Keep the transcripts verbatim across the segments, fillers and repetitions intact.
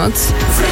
Północ.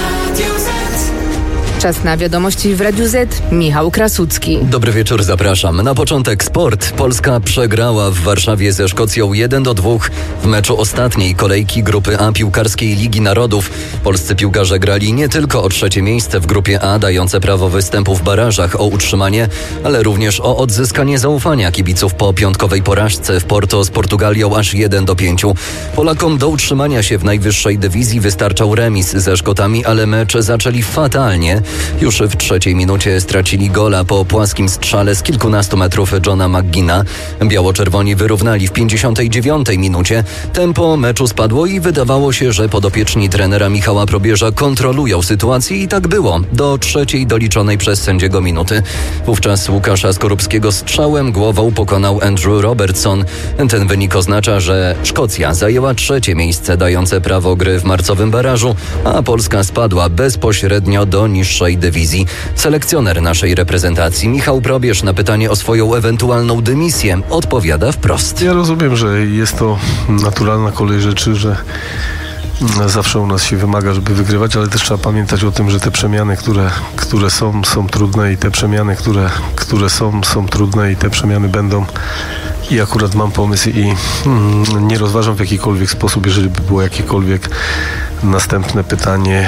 Czas na wiadomości w Radiu Z. Michał Krasucki. Dobry wieczór, zapraszam. Na początek sport. Polska przegrała w Warszawie ze Szkocją jeden do dwóch w meczu ostatniej kolejki grupy A piłkarskiej Ligi Narodów. Polscy piłkarze grali nie tylko o trzecie miejsce w grupie A, dające prawo występu w barażach o utrzymanie, ale również o odzyskanie zaufania kibiców po piątkowej porażce w Porto z Portugalią aż jeden do pięciu. Polakom do utrzymania się w najwyższej dywizji wystarczał remis ze Szkotami, ale mecz zaczęli fatalnie. Już w trzeciej minucie stracili gola po płaskim strzale z kilkunastu metrów Johna McGinna. Biało-czerwoni wyrównali w pięćdziesiątej dziewiątej minucie. Tempo meczu spadło i wydawało się, że podopieczni trenera Michała Probierza kontrolują sytuację i tak było. Do trzeciej doliczonej przez sędziego minuty. Wówczas Łukasza Skorupskiego strzałem głową pokonał Andrew Robertson. Ten wynik oznacza, że Szkocja zajęła trzecie miejsce dające prawo gry w marcowym barażu, a Polska spadła bezpośrednio do niższej dywizji. Selekcjoner naszej reprezentacji Michał Probierz na pytanie o swoją ewentualną dymisję odpowiada wprost. Ja rozumiem, że jest to naturalna kolej rzeczy, że zawsze u nas się wymaga, żeby wygrywać, ale też trzeba pamiętać o tym, że te przemiany, które, które są, są trudne i te przemiany, które, które są, są trudne i te przemiany będą. I akurat mam pomysł i mm, nie rozważam w jakikolwiek sposób, jeżeli by było jakiekolwiek następne pytanie,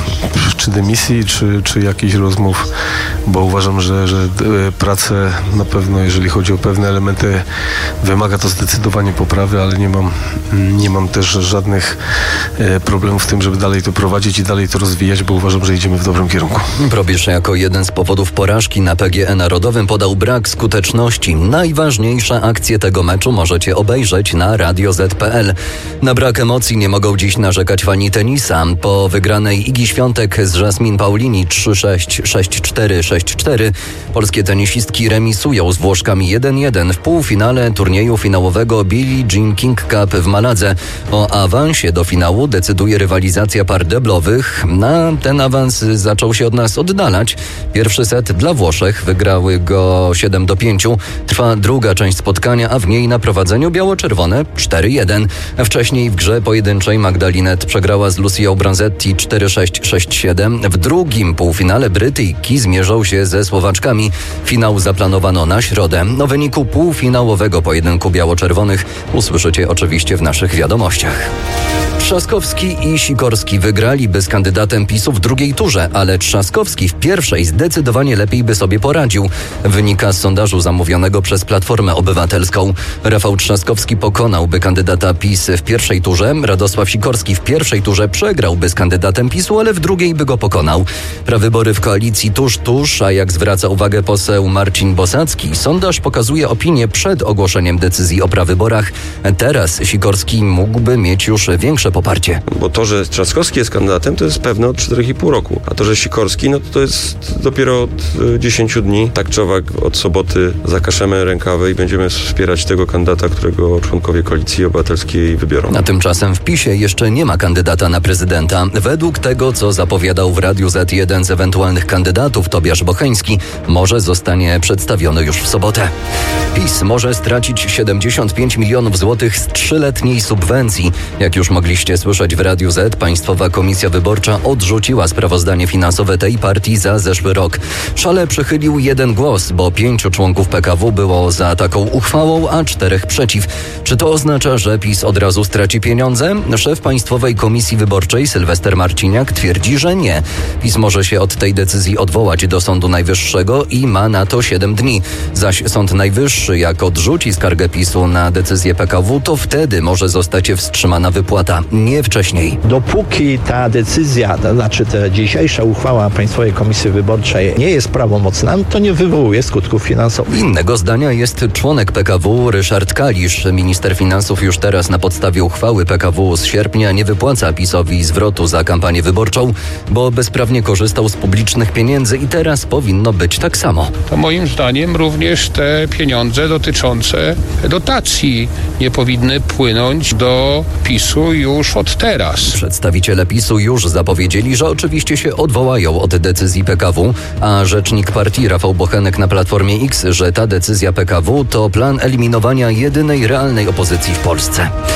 czy dymisji, czy, czy jakichś rozmów, bo uważam, że, że pracę na pewno, jeżeli chodzi o pewne elementy, wymaga to zdecydowanie poprawy, ale nie mam, nie mam też żadnych problemów z tym, żeby dalej to prowadzić i dalej to rozwijać, bo uważam, że idziemy w dobrym kierunku. Probierz jako jeden z powodów porażki na P G E Narodowym podał brak skuteczności. Najważniejsza akcja tego meczu możecie obejrzeć na radio zet kropka pe el. Na brak emocji nie mogą dziś narzekać fani tenisa. Po wygranej Igi Świątek z Jasmine Paulini trzy sześć, sześć cztery, sześć cztery polskie tenisistki remisują z Włoszkami jeden jeden w półfinale turnieju finałowego Billie Jean King Cup w Maladze. O awansie do finału decyduje rywalizacja par deblowych. Na ten awans zaczął się od nas oddalać. Pierwszy set dla Włoszech, wygrały go siedem do pięciu. Trwa druga część spotkania, a w niej na prowadzeniu biało-czerwone cztery jeden. Wcześniej w grze pojedynczej Magdalinet przegrała z Lucią Branzetti cztery sześć, sześć siedem. W drugim półfinale Brytyjki zmierzą się ze Słowaczkami. Finał zaplanowano na środę. O wyniku półfinałowego pojedynku biało-czerwonych usłyszycie oczywiście w naszych wiadomościach. Trzaskowski i Sikorski wygraliby z kandydatem PiSu w drugiej turze, ale Trzaskowski w pierwszej zdecydowanie lepiej by sobie poradził. Wynika z sondażu zamówionego przez Platformę Obywatelską. Rafał Trzaskowski pokonałby kandydata PiS w pierwszej turze. Radosław Sikorski w pierwszej turze przegrałby z kandydatem PiSu, ale w drugiej by go pokonał. Prawybory w koalicji tuż, tuż, a jak zwraca uwagę poseł Marcin Bosacki, sondaż pokazuje opinię przed ogłoszeniem decyzji o prawyborach. Teraz Sikorski mógłby mieć już większe poparcie. Bo to, że Trzaskowski jest kandydatem, to jest pewne od czterech i pół roku. A to, że Sikorski, no to, to jest dopiero od dziesięciu dni. Tak czy owak od soboty zakaszemy rękawy i będziemy wspierać tego kandydata, którego członkowie Koalicji Obywatelskiej wybiorą. A tymczasem w PiSie jeszcze nie ma kandydata na prezydenta. Według tego, co zapowiadał w Radiu Z jeden z ewentualnych kandydatów, Tobiasz Bocheński, może zostanie przedstawiony już w sobotę. PiS może stracić siedemdziesiąt pięć milionów złotych z trzyletniej subwencji. Jak już mogliście słyszeć w Radiu Z, Państwowa Komisja Wyborcza odrzuciła sprawozdanie finansowe tej partii za zeszły rok. Szale przychylił jeden głos, bo pięciu członków P K W było za taką uchwałą, a czterech przeciw. Czy to oznacza, że PiS od razu straci pieniądze? Szef Państwowej Komisji Wyborczej Sylwester Marciniak twierdzi, że nie. PiS może się od tej decyzji odwołać do Sądu Najwyższego i ma na to siedem dni. Zaś Sąd Najwyższy, jak odrzuci skargę PiSu na decyzję P K W, to wtedy może zostać wstrzymana wypłata, nie wcześniej. Dopóki ta decyzja, to znaczy ta dzisiejsza uchwała Państwowej Komisji Wyborczej nie jest prawomocna, to nie wywołuje skutków finansowych. Innego zdania jest członek P K W Ryszard Kalisz. Minister finansów już teraz na podstawie uchwały P K W z sierpnia nie wypłaca PiSowi zwrotu za kampanię wyborczą, bo bezprawnie korzystał z publicznych pieniędzy i teraz powinno być tak samo. To moim zdaniem również te pieniądze dotyczące dotacji nie powinny płynąć do PiSu już od teraz. Przedstawiciele PiSu już zapowiedzieli, że oczywiście się odwołają od decyzji P K W, a rzecznik partii Rafał Bochenek na Platformie X, że ta decyzja P K W to plan eliminowania jedynej realnej opozycji w Polsce.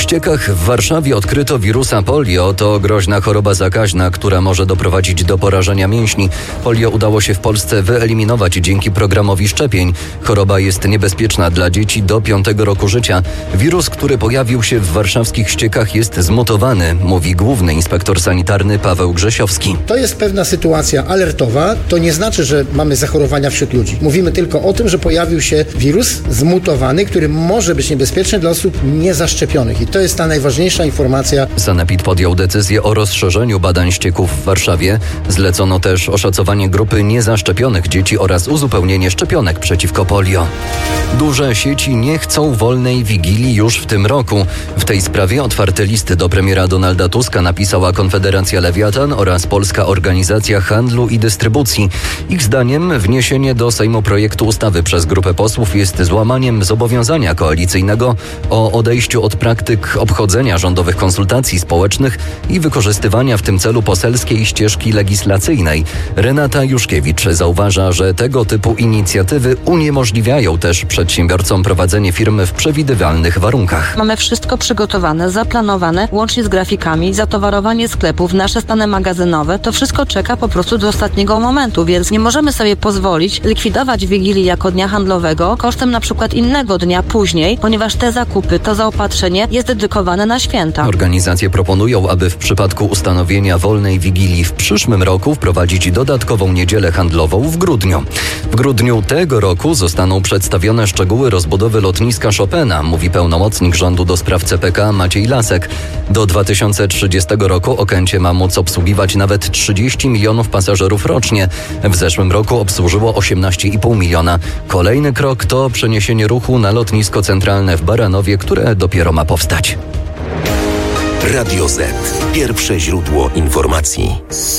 ściekach w Warszawie odkryto wirusa polio. To groźna choroba zakaźna, która może doprowadzić do porażenia mięśni. Polio udało się w Polsce wyeliminować dzięki programowi szczepień. Choroba jest niebezpieczna dla dzieci do piątego roku życia. Wirus, który pojawił się w warszawskich ściekach, jest zmutowany, mówi główny inspektor sanitarny Paweł Grzesiowski. To jest pewna sytuacja alertowa. To nie znaczy, że mamy zachorowania wśród ludzi. Mówimy tylko o tym, że pojawił się wirus zmutowany, który może być niebezpieczny dla osób niezaszczepionych. I to jest ta najważniejsza informacja. Sanepid podjął decyzję o rozszerzeniu badań ścieków w Warszawie. Zlecono też oszacowanie grupy niezaszczepionych dzieci oraz uzupełnienie szczepionek przeciwko polio. Duże sieci nie chcą wolnej wigilii już w tym roku. W tej sprawie otwarte listy do premiera Donalda Tuska napisała Konfederacja Lewiatan oraz Polska Organizacja Handlu i Dystrybucji. Ich zdaniem wniesienie do Sejmu projektu ustawy przez grupę posłów jest złamaniem zobowiązania koalicyjnego o odejściu od praktyk obchodzenia rządowych konsultacji społecznych i wykorzystywania w tym celu poselskiej ścieżki legislacyjnej. Renata Juszkiewicz zauważa, że tego typu inicjatywy uniemożliwiają też przedsiębiorcom prowadzenie firmy w przewidywalnych warunkach. Mamy wszystko przygotowane, zaplanowane, łącznie z grafikami, zatowarowanie sklepów, nasze stany magazynowe. To wszystko czeka po prostu do ostatniego momentu, więc nie możemy sobie pozwolić likwidować Wigilii jako dnia handlowego kosztem na przykład innego dnia później, ponieważ te zakupy, to zaopatrzenie jest dedykowane na święta. Organizacje proponują, aby w przypadku ustanowienia wolnej Wigilii w przyszłym roku wprowadzić dodatkową niedzielę handlową w grudniu. W grudniu tego roku zostaną przedstawione szczegóły rozbudowy lotniska Chopina, mówi pełnomocnik rządu do spraw C P K Maciej Lasek. Do dwa tysiące trzydziestego roku Okęcie ma móc obsługiwać nawet trzydzieści milionów pasażerów rocznie. W zeszłym roku obsłużyło osiemnaście i pół miliona. Kolejny krok to przeniesienie ruchu na lotnisko centralne w Baranowie, które dopiero ma powstać. Radio Z. Pierwsze źródło informacji.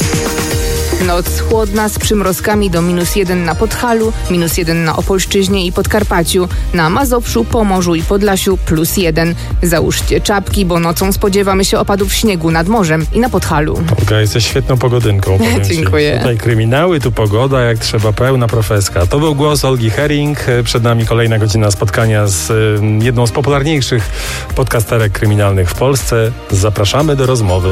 Noc chłodna z przymrozkami do minus jeden na Podhalu, minus jeden na Opolszczyźnie i Podkarpaciu, na Mazowszu, Pomorzu i Podlasiu plus jeden. Załóżcie czapki, bo nocą spodziewamy się opadów śniegu nad morzem i na Podhalu. Olga, jesteś świetną pogodynką. Dziękuję. Ci. Tutaj kryminały, tu pogoda, jak trzeba, pełna profeska. To był głos Olgi Herring. Przed nami kolejna godzina spotkania z jedną z popularniejszych podcasterek kryminalnych w Polsce. Zapraszamy do rozmowy.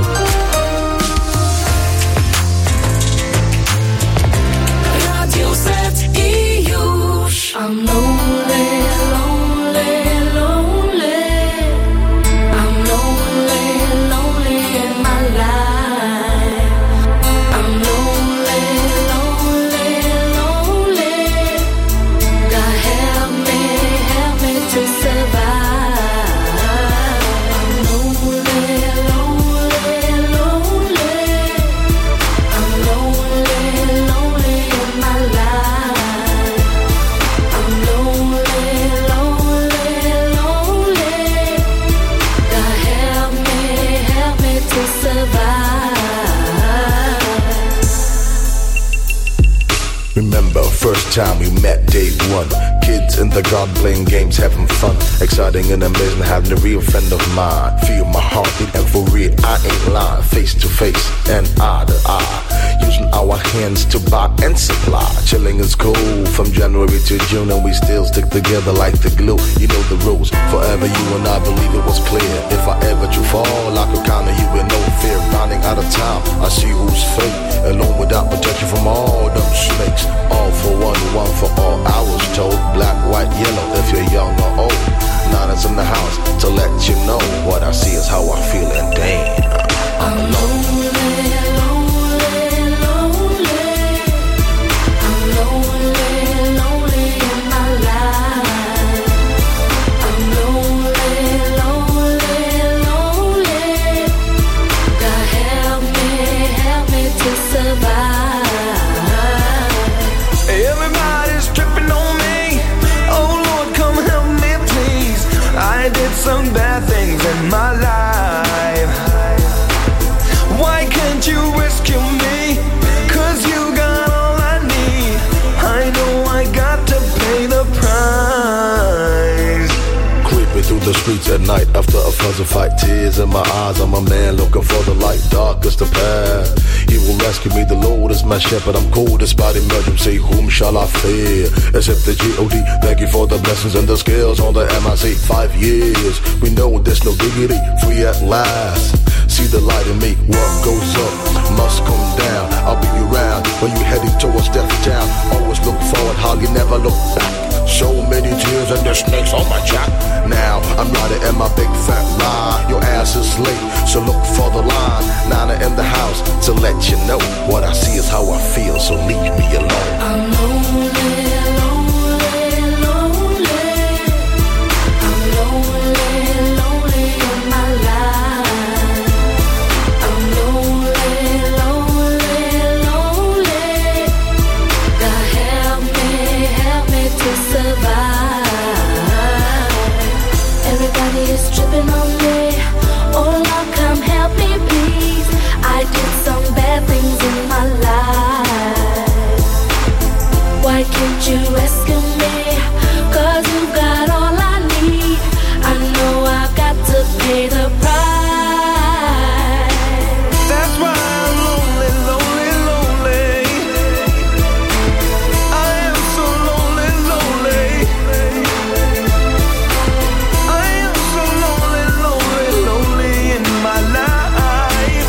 Remember, first time we met, day one. Kids in the garden playing games, having fun. Exciting and amazing, having a real friend of mine. Feel my heartbeat and for real, I ain't lying. Face to face and eye to eye. Using our hands to buy and supply. Chilling is cool from January to June, and we still stick together like the glue. You know the rules, forever you and I believe it was clear. If I ever do fall, I could count on you with no fear. Running out of time, I see who's fake. Alone without protection from all them snakes. All for one, one for all. I was told black, white, yellow if you're young or old. Nine is in the house to let you know what I see is how I feel, and damn, I'm lonely, lonely, lonely. I'm lonely, lonely in my life. I'm lonely, lonely, lonely. God help me, help me to survive. Everybody's tripping on me. Oh Lord, come help me please. I did some bad things in my life. Why can't you rescue me? Cause you got all I need. I know I got to pay the price. Creeping through the the streets at night after a puzzle fight. Tears in my eyes, I'm a man looking for the light. Dark is the path. He will rescue me, the Lord is my shepherd. I'm cold despite emergency. Whom shall I fear? Except the G O D. Thank you for the blessings and the skills on the M I C. Five years, we know there's no diggity. Free at last. See the light in me. What goes up must come down. I'll be around when you heading towards death town. Always look forward, hardly never look back. So many tears and the snakes on my jack. Now I'm riding in my big fat ride. Your ass is late, so look for the line. Nana in the house to let you know. What I see is how I feel, so leave me alone. I'm lonely, lonely, lonely. I'm lonely, lonely in my life. I'm lonely, lonely, lonely. God help me, help me to survive. Everybody is tripping on me. Oh Lord, come help me please. I did some bad things in my life. Why can't you rescue me? Cause you got all I need. I know I've got to pay the price. That's why I'm lonely, lonely, lonely. I am so lonely, lonely. I am so lonely, lonely, lonely in my life.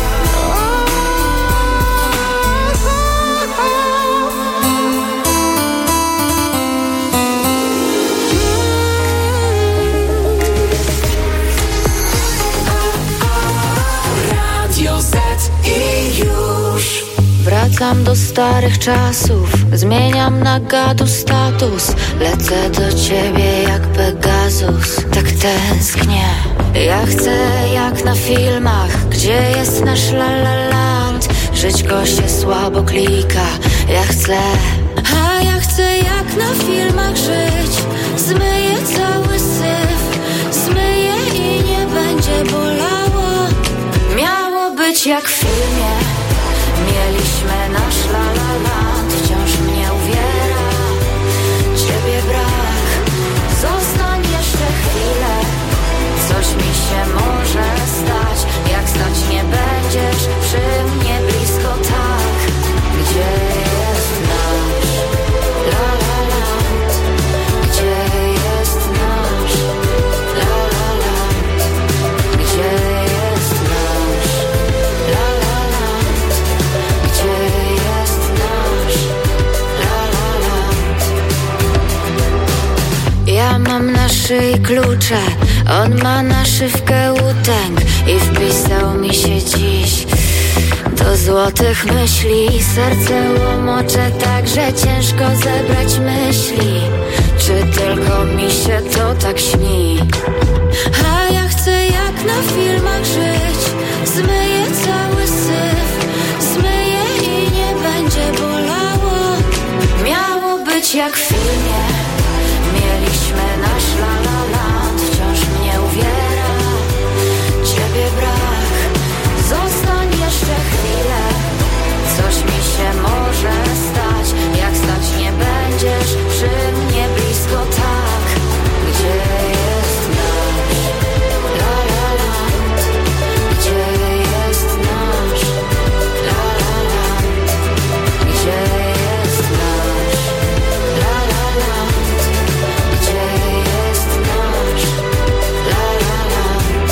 Radio Z i już. Wracam do starych czasów, zmieniam na gadu status. Lecę do ciebie jak Pegasus, tak tęsknię. Ja chcę jak na filmach, gdzie jest nasz La La Land. Żyć go się słabo klika, ja chcę. A ja chcę jak na filmach żyć. Zmyję cały syf, zmyję i nie będzie bolało. Miało być jak w filmie. Mieliśmy nasz La La Land. Wciąż mnie uwiera ciebie brak. Zostań jeszcze chwilę. Coś mi się może stać. Jak stać nie będziesz przy mnie blisko tak. Gdzie jest nasz La La Land? Gdzie jest nasz La La Land? Gdzie jest nasz La La Land? Gdzie jest nasz La La Land? Ja mam na szyi klucze, on ma naszywkę łutęg i wpisał mi się dziś do złotych myśli. Serce łomocze tak, że ciężko zebrać myśli. Czy tylko mi się to tak śni? A ja chcę jak na filmach żyć. Zmyję cały syf, zmyję i nie będzie bolało. Miało być jak w filmie. Mieliśmy nasz La La Land. Wciąż mnie uwiera ciebie brak. Zostań jeszcze chwilę. Coś mi się może stać. Jak stać nie będziesz przy mnie blisko tak. Gdzie jest nasz La La Land? Gdzie jest nasz La La Land? Gdzie jest nasz La La Land? Gdzie jest nasz La La Land?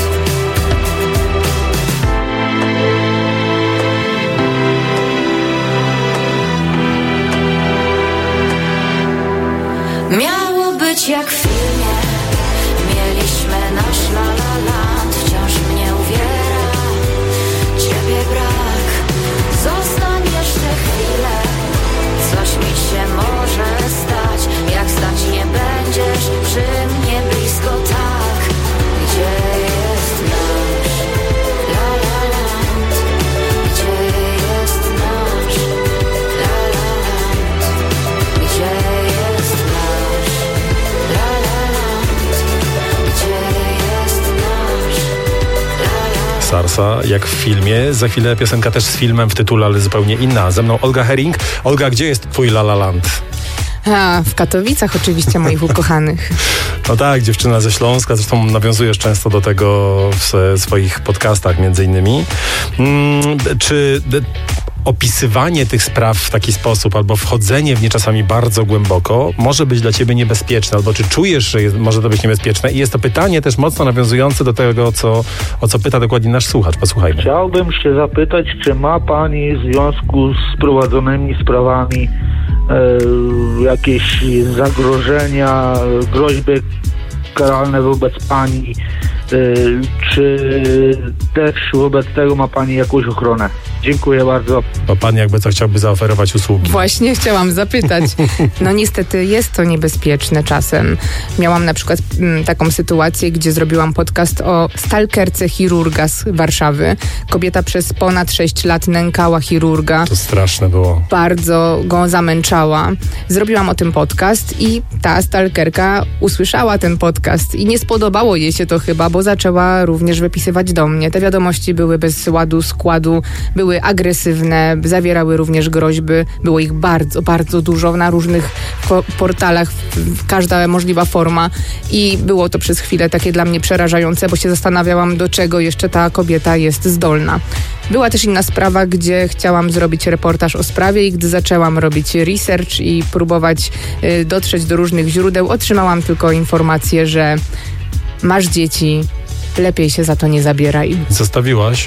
Miało być jak w filmie. Mieliśmy nasz La La Land. Wciąż mnie uwiera ciebie brak. Zostań jeszcze chwilę. Coś mi się może stać. Jak stać nie będziesz przy mnie blisko tak. Gdzie jest nasz La La Land? Gdzie jest nasz La La Land? Gdzie jest nasz La La Land? Gdzie jest nasz La La Land? Sarsa, jak w filmie. Za chwilę piosenka też z filmem w tytule, ale zupełnie inna. Ze mną Olga Herring. Olga, gdzie jest twój La La Land? A, w Katowicach oczywiście, moich ukochanych. No tak, dziewczyna ze Śląska, zresztą nawiązujesz często do tego w swoich podcastach między innymi. Hmm, czy opisywanie tych spraw w taki sposób, albo wchodzenie w nie czasami bardzo głęboko może być dla ciebie niebezpieczne, albo czy czujesz, że jest, może to być niebezpieczne? I jest to pytanie też mocno nawiązujące do tego, co, o co pyta dokładnie nasz słuchacz. Posłuchajmy. Chciałbym się zapytać, czy ma pani w związku z prowadzonymi sprawami e, jakieś zagrożenia, groźby karalne wobec pani, e, czy też wobec tego ma pani jakąś ochronę? Dziękuję bardzo. Bo pan jakby co chciałby zaoferować usługi. Właśnie chciałam zapytać. No niestety jest to niebezpieczne czasem. Miałam na przykład m, taką sytuację, gdzie zrobiłam podcast o stalkerce chirurga z Warszawy. Kobieta przez ponad sześć lat nękała chirurga. To straszne było. Bardzo go zamęczała. Zrobiłam o tym podcast i ta stalkerka usłyszała ten podcast i nie spodobało jej się to chyba, bo zaczęła również wypisywać do mnie. Te wiadomości były bez ładu, składu, były agresywne, zawierały również groźby. Było ich bardzo, bardzo dużo na różnych ko- portalach, w, każda możliwa forma i było to przez chwilę takie dla mnie przerażające, bo się zastanawiałam, do czego jeszcze ta kobieta jest zdolna. Była też inna sprawa, gdzie chciałam zrobić reportaż o sprawie i gdy zaczęłam robić research i próbować y, dotrzeć do różnych źródeł, otrzymałam tylko informację, że masz dzieci, lepiej się za to nie zabieraj. Zostawiłaś?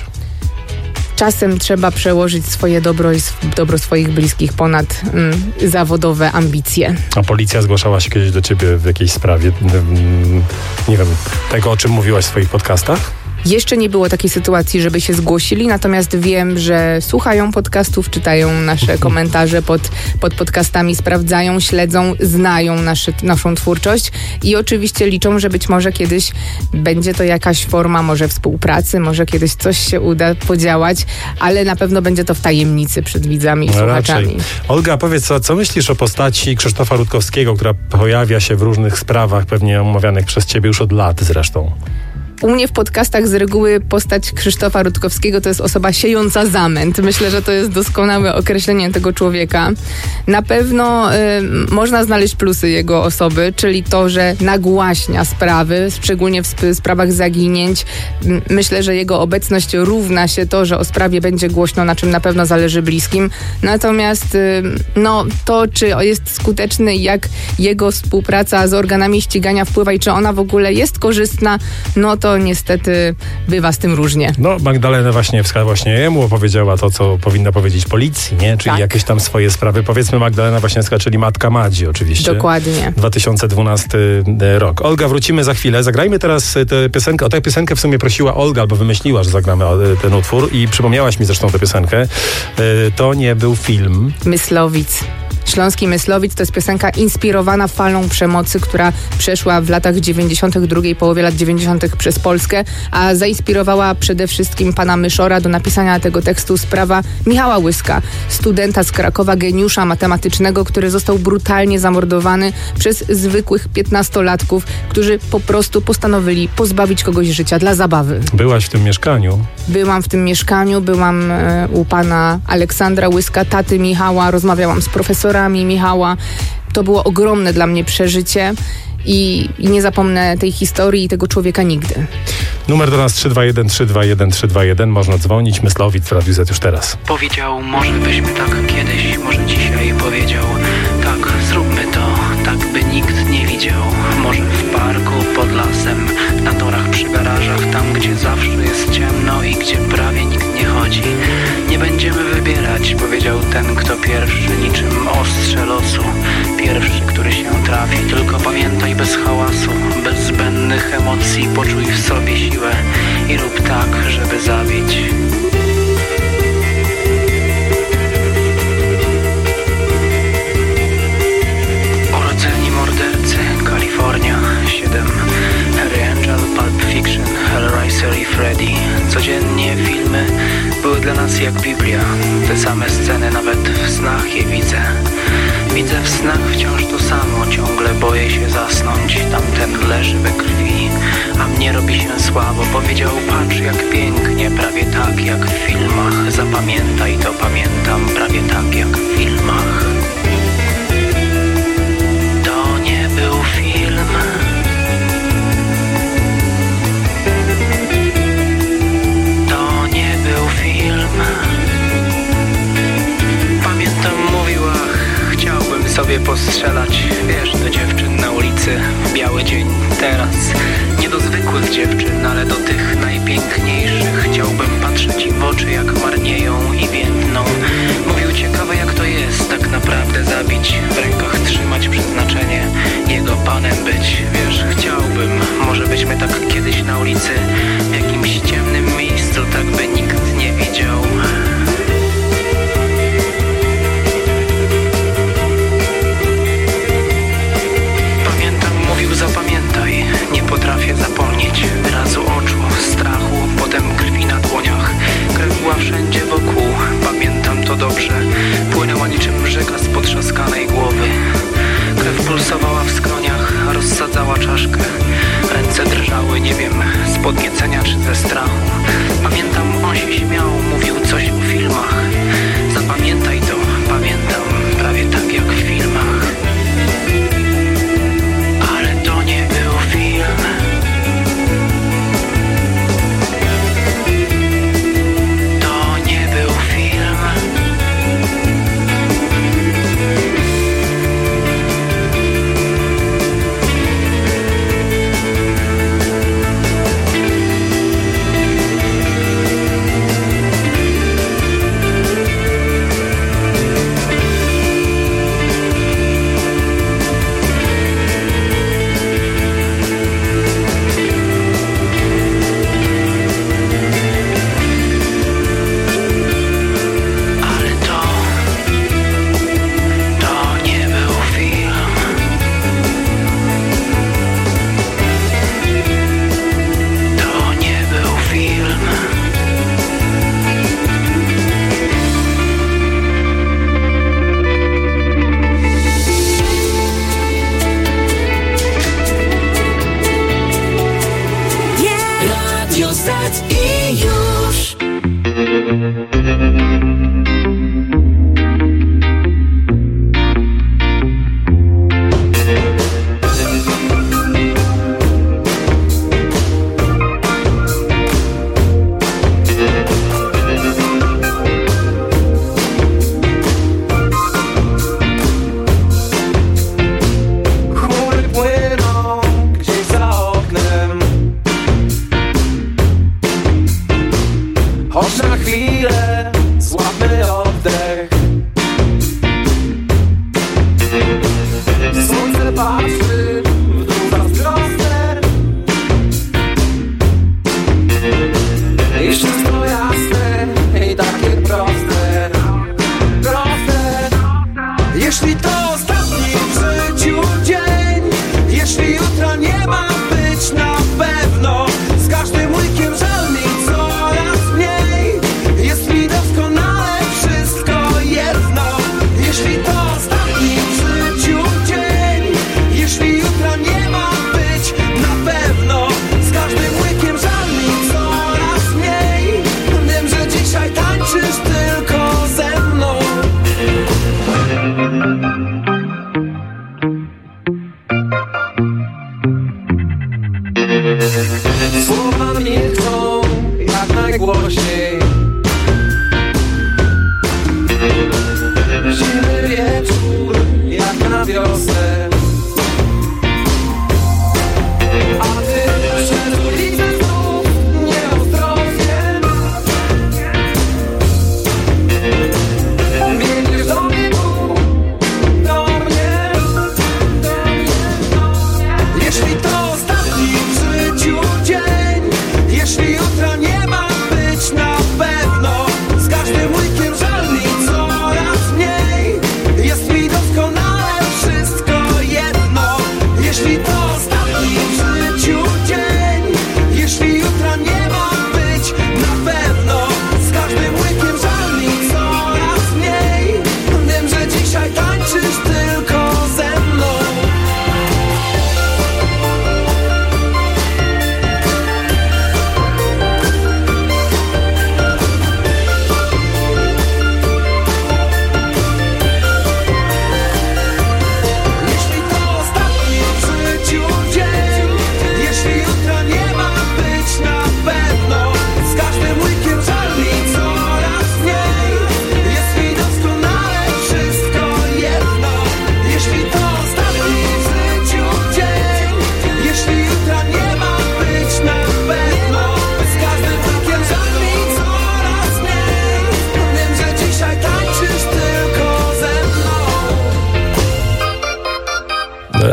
Czasem trzeba przełożyć swoje dobro i dobro swoich bliskich ponad mm, zawodowe ambicje. A policja zgłaszała się kiedyś do ciebie w jakiejś sprawie, mm, nie wiem, tego, o czym mówiłaś w swoich podcastach? Jeszcze nie było takiej sytuacji, żeby się zgłosili, natomiast wiem, że słuchają podcastów, czytają nasze komentarze pod, pod podcastami, sprawdzają, śledzą, znają nasze, naszą twórczość i oczywiście liczą, że być może kiedyś będzie to jakaś forma może współpracy, może kiedyś coś się uda podziałać, ale na pewno będzie to w tajemnicy przed widzami i no słuchaczami. Raczej. Olga, powiedz, co, co myślisz o postaci Krzysztofa Rutkowskiego, która pojawia się w różnych sprawach, pewnie omawianych przez ciebie już od lat zresztą? U mnie w podcastach z reguły postać Krzysztofa Rutkowskiego to jest osoba siejąca zamęt. Myślę, że to jest doskonałe określenie tego człowieka. Na pewno y, można znaleźć plusy jego osoby, czyli to, że nagłaśnia sprawy, szczególnie w sp- sprawach zaginięć. M- myślę, że jego obecność równa się to, że o sprawie będzie głośno, na czym na pewno zależy bliskim. Natomiast y, no, to, czy jest skuteczny i jak jego współpraca z organami ścigania wpływa i czy ona w ogóle jest korzystna, no to to niestety bywa z tym różnie. No, Magdalena Waśniewska właśnie jemu opowiedziała to, co powinna powiedzieć policji, nie? Czyli tak. Jakieś tam swoje sprawy. Powiedzmy Magdalena Waśniewska, czyli matka Madzi oczywiście. Dokładnie. dwa tysiące dwunasty rok. Olga, wrócimy za chwilę. Zagrajmy teraz tę piosenkę. O tę piosenkę w sumie prosiła Olga, albo wymyśliła, że zagramy ten utwór i przypomniałaś mi zresztą tę piosenkę. To nie był film. Myslowic. Śląski Myslowic to jest piosenka inspirowana falą przemocy, która przeszła w latach dziewięćdziesiątych, drugiej połowie lat dziewięćdziesiątych przez Polskę, a zainspirowała przede wszystkim pana Myszora do napisania tego tekstu sprawa Michała Łyska, studenta z Krakowa, geniusza matematycznego, który został brutalnie zamordowany przez zwykłych piętnastolatków, którzy po prostu postanowili pozbawić kogoś życia dla zabawy. Byłaś w tym mieszkaniu? Byłam w tym mieszkaniu, byłam e, u pana Aleksandra Łyska, taty Michała, rozmawiałam z profesorami Michała. To było ogromne dla mnie przeżycie i, i nie zapomnę tej historii i tego człowieka nigdy. Numer do nas trzy dwa jeden trzy dwa jeden trzy dwa jeden. Można dzwonić. Myslowic w Radiu Z już teraz. Powiedział, może byśmy tak kiedyś, może dzisiaj powiedział, tak, zróbmy to, tak by nikt nie widział. Może w parku, pod lasem, na torach przy garażach, tam gdzie zawsze jest ciemno i gdzie prawie nikt nie chodzi. Nie będziemy wybierać, powiedział ten, kto pierwszy, niczym ostrze losu. Pierwszy, który się trafi, tylko pamiętaj bez hałasu, bez zbędnych emocji, poczuj w sobie siłę i rób tak, żeby zabić. Urodzeni mordercy, Kalifornia, siedem, Harry Angel, Pulp Fiction, Hellraiser i Freddy. Codziennie filmy były dla nas jak Biblia. Te same sceny, nawet w snach je widzę. Widzę w snach wciąż to samo, ciągle boję się zasnąć. Tamten leży we krwi, a mnie robi się słabo. Powiedział, patrz jak pięknie, prawie tak jak w filmach. Zapamiętaj to, pamiętam, prawie tak jak w filmach. strzelać, wiesz, do dziewczyn na ulicy w biały dzień. Teraz nie do zwykłych dziewczyn, ale do tych najpiękniejszych. Chciałbym patrzeć im w oczy, jak marnieją i więdną. Mówił, ciekawe jak to jest tak naprawdę zabić, w rękach trzymać przeznaczenie, jego panem być. Wiesz, chciałbym, może byśmy tak kiedyś na ulicy, w jakimś ciemnym miejscu, tak by nikt nie widział. Pamiętam, mówił, zapamiętaj, nie potrafię zapomnieć wyrazu oczu, strachu, potem krwi na dłoniach. Krew była wszędzie wokół, pamiętam to dobrze. Płynęła niczym rzeka z potrzaskanej głowy. Krew pulsowała w skroniach, rozsadzała czaszkę. Ręce drżały, nie wiem, z podniecenia czy ze strachu. Pamiętam, on się śmiał, mówił coś o filmach. Zapamiętaj to, pamiętam, prawie tak jak w filmach. Ale to nie był film. To nie był film. Słowa milkną jak najgłośniej. Zimny wieczór jak na wiosnę. A ty przez ulicę znów nieostrożnie biegniesz do mnie tu, do mnie, do mnie, do mnie. Jeśli to ostatni w życiu dzień, jeśli jutra nie ma być na pewno, z każdym łykiem żal mi coraz mniej. Jest mi doskonale wszystko jedno.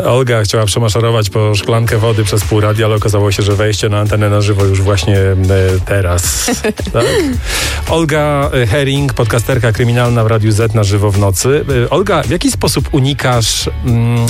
Olga chciała przemaszerować po szklankę wody przez pół radia, ale okazało się, że wejście na antenę na żywo już właśnie e, teraz. Tak? Olga Herring, podcasterka kryminalna w Radiu Z na żywo w nocy. E, Olga, w jaki sposób unikasz mm,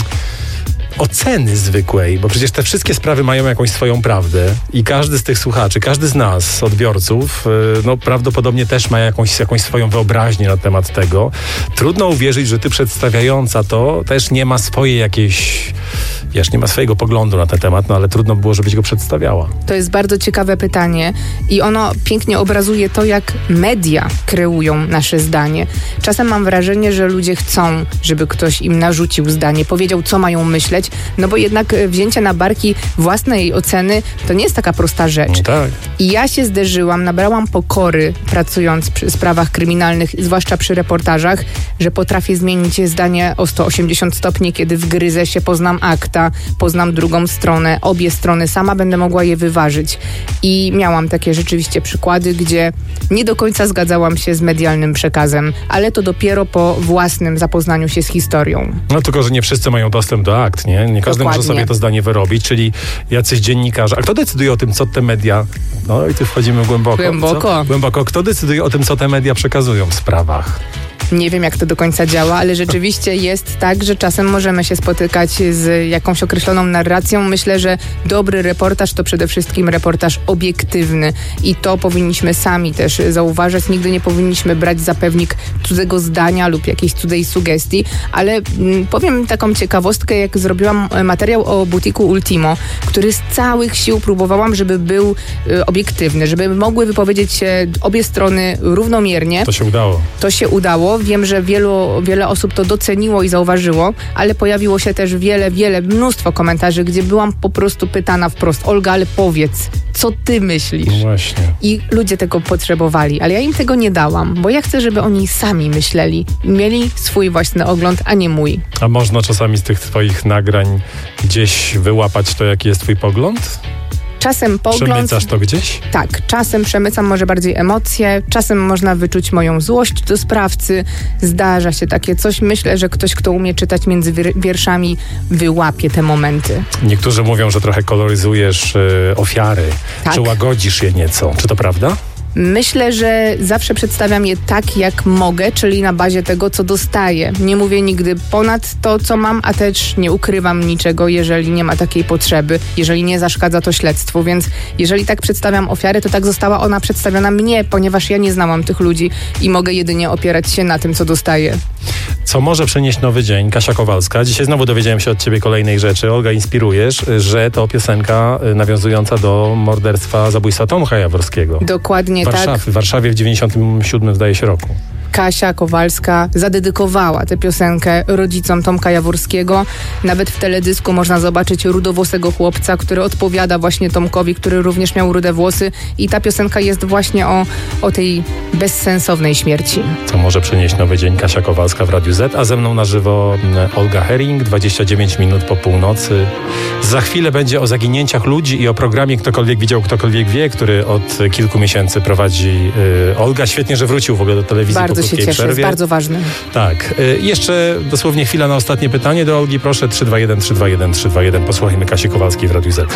oceny zwykłej, bo przecież te wszystkie sprawy mają jakąś swoją prawdę i każdy z tych słuchaczy, każdy z nas, odbiorców, no prawdopodobnie też ma jakąś, jakąś swoją wyobraźnię na temat tego. Trudno uwierzyć, że ty przedstawiająca to też nie ma swojej jakiejś, wiesz, nie ma swojego poglądu na ten temat, no ale trudno było, żebyś go przedstawiała. To jest bardzo ciekawe pytanie i ono pięknie obrazuje to, jak media kreują nasze zdanie. Czasem mam wrażenie, że ludzie chcą, żeby ktoś im narzucił zdanie, powiedział, co mają myśleć, no bo jednak wzięcie na barki własnej oceny to nie jest taka prosta rzecz. No tak. I ja się zderzyłam, nabrałam pokory pracując przy sprawach kryminalnych, zwłaszcza przy reportażach, że potrafię zmienić zdanie o sto osiemdziesiąt stopni, kiedy wgryzę się, poznam akta, poznam drugą stronę, obie strony, sama będę mogła je wyważyć. I miałam takie rzeczywiście przykłady, gdzie nie do końca zgadzałam się z medialnym przekazem, ale to dopiero po własnym zapoznaniu się z historią. No tylko, że nie wszyscy mają dostęp do akt, nie? Nie każdy Dokładnie. może sobie to zdanie wyrobić, czyli jacyś dziennikarze. A kto decyduje o tym, co te media... No i tu wchodzimy głęboko. Głęboko. Co? Głęboko. Kto decyduje o tym, co te media przekazują w sprawach? Nie wiem, jak to do końca działa, ale rzeczywiście jest tak, że czasem możemy się spotykać z jakąś określoną narracją. Myślę, że dobry reportaż to przede wszystkim reportaż obiektywny i to powinniśmy sami też zauważać. Nigdy nie powinniśmy brać za pewnik cudzego zdania lub jakiejś cudzej sugestii, ale mm, powiem taką ciekawostkę, jak zrobiłam materiał o butiku Ultimo, który z całych sił próbowałam, żeby był y, obiektywny, żeby mogły wypowiedzieć się obie strony równomiernie. To się udało. To się udało. Wiem, że wielu, wiele osób to doceniło i zauważyło, ale pojawiło się też wiele, wiele, mnóstwo komentarzy, gdzie byłam po prostu pytana wprost: Olga, ale powiedz, co ty myślisz? No właśnie. I ludzie tego potrzebowali, ale ja im tego nie dałam, bo ja chcę, żeby oni sami myśleli, mieli swój własny ogląd, a nie mój. A można czasami z tych twoich nagrań gdzieś wyłapać to, jaki jest twój pogląd? Czasem pogląd... Przemycasz to gdzieś? Tak, czasem przemycam może bardziej emocje, czasem można wyczuć moją złość do sprawcy. Zdarza się takie coś. Myślę, że ktoś, kto umie czytać między wierszami, wyłapie te momenty. Niektórzy mówią, że trochę koloryzujesz y, ofiary, Tak. czy łagodzisz je nieco. Czy to prawda? Myślę, że zawsze przedstawiam je tak, jak mogę, czyli na bazie tego, co dostaję. Nie mówię nigdy ponad to, co mam, a też nie ukrywam niczego, jeżeli nie ma takiej potrzeby, jeżeli nie zaszkadza to śledztwu. Więc jeżeli tak przedstawiam ofiarę, to tak została ona przedstawiona mnie, ponieważ ja nie znałam tych ludzi i mogę jedynie opierać się na tym, co dostaję. Co może przynieść nowy dzień? Kasia Kowalska. Dzisiaj znowu dowiedziałem się od ciebie kolejnej rzeczy. Olga, inspirujesz, że to piosenka nawiązująca do morderstwa, zabójstwa Tomka Jaworskiego. Dokładnie Warszawy, tak. W Warszawie w dziewięćdziesiątym siódmym, zdaje się, roku. Kasia Kowalska zadedykowała tę piosenkę rodzicom Tomka Jaworskiego. Nawet w teledysku można zobaczyć rudowłosego chłopca, który odpowiada właśnie Tomkowi, który również miał rude włosy. I ta piosenka jest właśnie o, o tej bezsensownej śmierci. Co może przynieść nowy dzień? Kasia Kowalska w Radiu Z, a ze mną na żywo Olga Herring, dwadzieścia dziewięć minut po północy. Za chwilę będzie o zaginięciach ludzi i o programie Ktokolwiek widział, ktokolwiek wie, który od kilku miesięcy prowadzi y, Olga. Świetnie, że wrócił w ogóle do telewizji. Bardzo się cieszę, przerwie. jest bardzo ważny. Tak. Y, jeszcze dosłownie chwila na ostatnie pytanie do Olgi. Proszę, trzy dwa jeden, trzy dwa jeden, trzy dwa jeden. Posłuchajmy Kasi Kowalskiej w Radiu Z.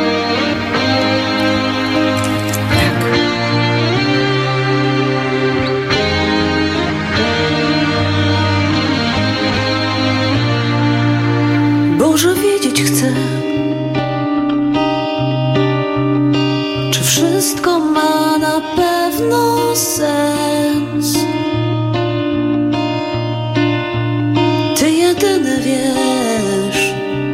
Boże, wiedzieć chcę, czy wszystko ma na pewno sens. Ty jedyny wiesz,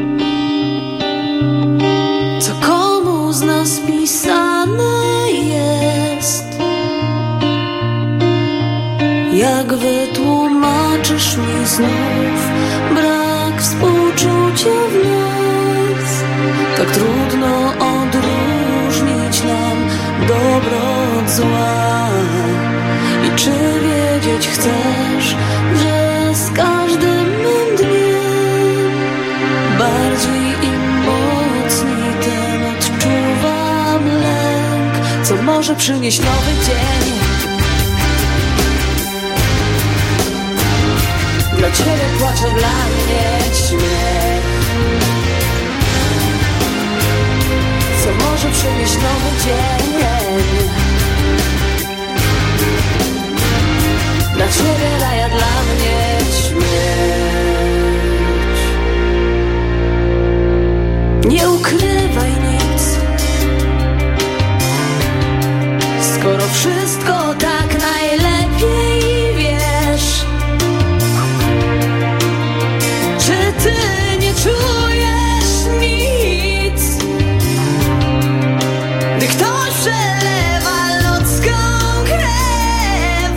co komu z nas pisane jest. Jak wytłumaczysz mi znów brak współczucia w nas? Tak trudno odróżnić nam dobro od zła. I czy wiedzieć chcesz, że z każdym mym dniem bardziej i mocniej ten odczuwam lęk, co może przynieść nowy dzień. Dla ciebie płaczą, dla mnie śmiech. może przynieść nowy dzień. Dla ciebie raja, dla mnie śmierć. Nie ukrywaj nic, skoro wszystko tak najlepiej wiesz. Czy ty nie czujesz nic, gdy ktoś przelewa ludzką krew?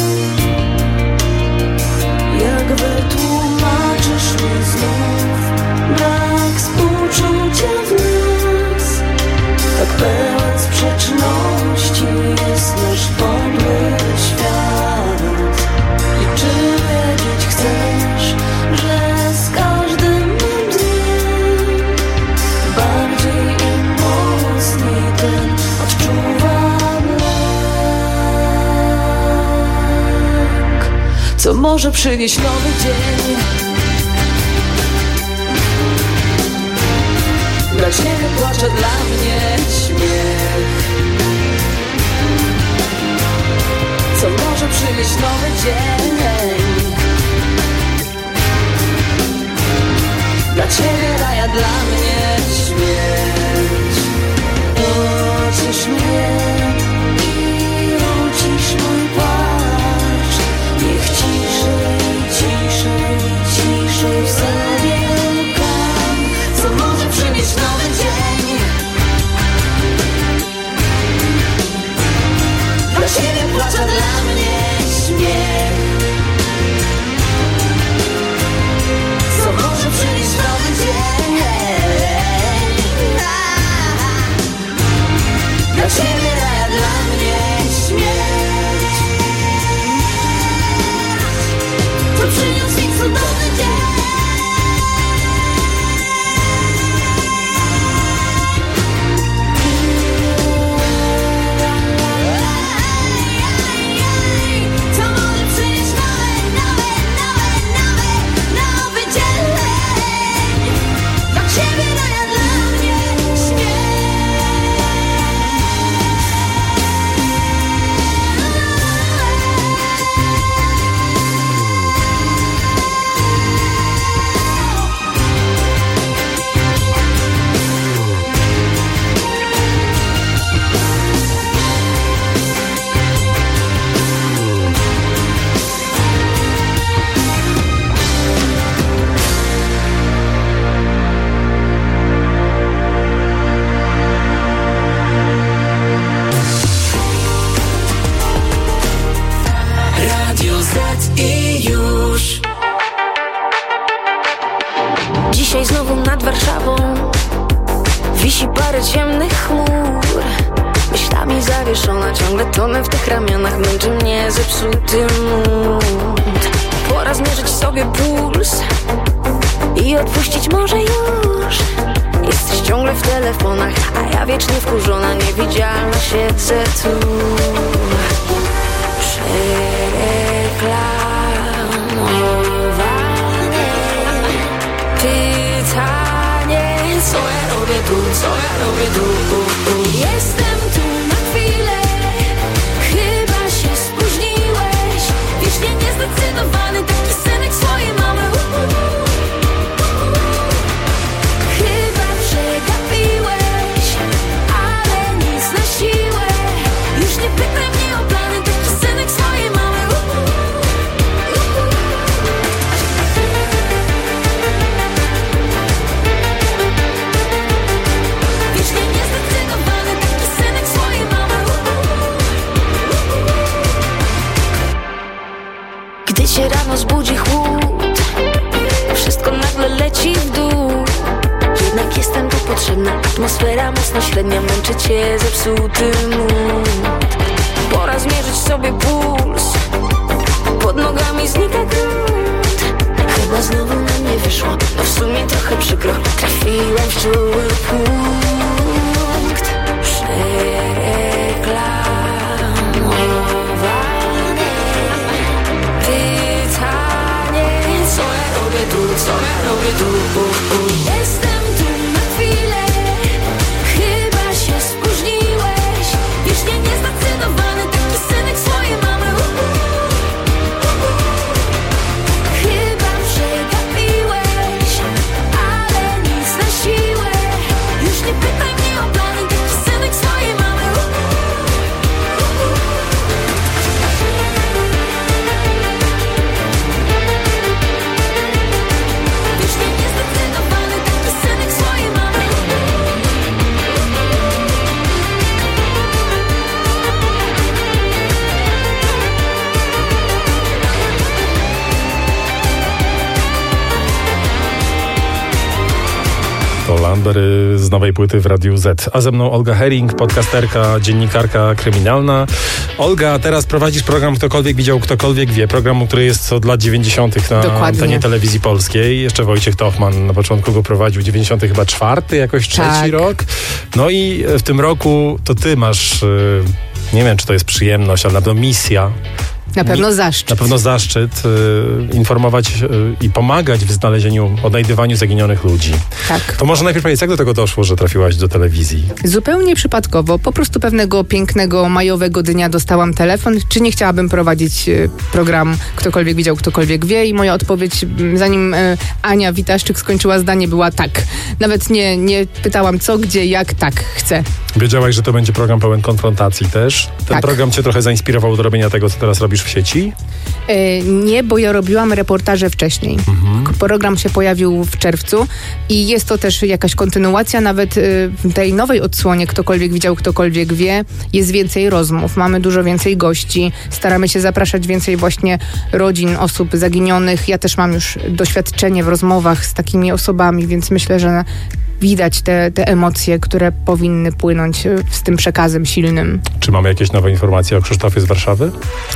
Jak wytłumaczysz mi znów brak współczucia w nas? Tak pełen sprzeczności jest nasz podły świat. I czy wiedzieć chcesz, że z każdym dniem bardziej i mocniej ten odczuwam lęk, co może przynieść nowy dzień. Dla ciebie płacze, dla mnie śmiech, co może przynieść nowy dzień. Dla ciebie raja, dla mnie śmierć. Ucisz mnie i ucisz mój płacz. Niech ciszej, ciszej, ciszej w sobie kam, co może przynieść nowy dzień. Dla ciebie płacze, dla mnie śmiech, co może przynieść nowy dzień. Dla ciebie raja, dla mnie śmierć, co przyniósł mi cudowny dzień. Co może przynieść nowy, nowy, nowy, nowy, nowy dzień. Dla ciebie raja, dla mnie Radio Z i już. Dzisiaj znowu nad Warszawą wisi parę ciemnych chmur. Myślami zawieszona, ciągle tonę w tych ramionach, męczy mnie zepsuty mód. Pora zmierzyć sobie puls i odpuścić może już. Jesteś ciągle w telefonach, a ja wiecznie wkurzona, niewidzialna siedzę tu. Przereklamowane pytanie, co ja robię tu, co ja robię tu. Jestem tu na chwilę, chyba się spóźniłeś. Wiecznie niezdecydowany, taki synek swojej mamy. Chyba przegapiłeś, ale nic na siłę. Już nie pytaj mnie o plany, taki synek swojej mamy. Wiecznie niezdecydowany, taki synek swojej mamy. Gdy cię rano zbudzi chłód, wszystko nagle leci w dół. Jednak jestem tu potrzebna, atmosfera mocno średnia, męczy cię zepsuty mód. Pora zmierzyć sobie puls, pod nogami znika grunt. Chyba znowu na mnie wyszło, no w sumie trochę przykro, trafiłam w czuły punkt. Przereklamowane pytanie, co ja robię tu, co ja robię tu. Jestem tu na chwilę, chyba się Olga z nowej płyty w Radiu Z. A ze mną Olga Hering, podcasterka, dziennikarka kryminalna. Olga, teraz prowadzisz program Ktokolwiek widział, ktokolwiek wie. Program, który jest od lat dziewięćdziesiątych na Dokładnie. antenie telewizji polskiej. Jeszcze Wojciech Tochman na początku go prowadził, dziewięćdziesiąty chyba czwarty, jakoś trzeci tak. rok. No i w tym roku to ty masz, nie wiem czy to jest przyjemność, ale na pewno misja. Na pewno zaszczyt. Na pewno zaszczyt y, informować y, i pomagać w znalezieniu, odnajdywaniu zaginionych ludzi. Tak. To może najpierw powiedz, jak do tego doszło, że trafiłaś do telewizji? Zupełnie przypadkowo. Po prostu pewnego pięknego majowego dnia dostałam telefon, czy nie chciałabym prowadzić y, program Ktokolwiek widział, ktokolwiek wie, i moja odpowiedź, m, zanim y, Ania Witaszczyk skończyła zdanie, była tak. Nawet nie, nie pytałam co, gdzie, jak, tak, chcę. Wiedziałaś, że to będzie program pełen konfrontacji też? Ten Tak. program cię trochę zainspirował do robienia tego, co teraz robisz w sieci? E, nie, bo ja robiłam reportaże wcześniej. Mhm. Program się pojawił w czerwcu i jest to też jakaś kontynuacja. Nawet y, w tej nowej odsłonie Ktokolwiek widział, ktokolwiek wie, jest więcej rozmów. Mamy dużo więcej gości. Staramy się zapraszać więcej właśnie rodzin, osób zaginionych. Ja też mam już doświadczenie w rozmowach z takimi osobami, więc myślę, że widać te, te emocje, które powinny płynąć z tym przekazem silnym. Czy mamy jakieś nowe informacje o Krzysztofie z Warszawy?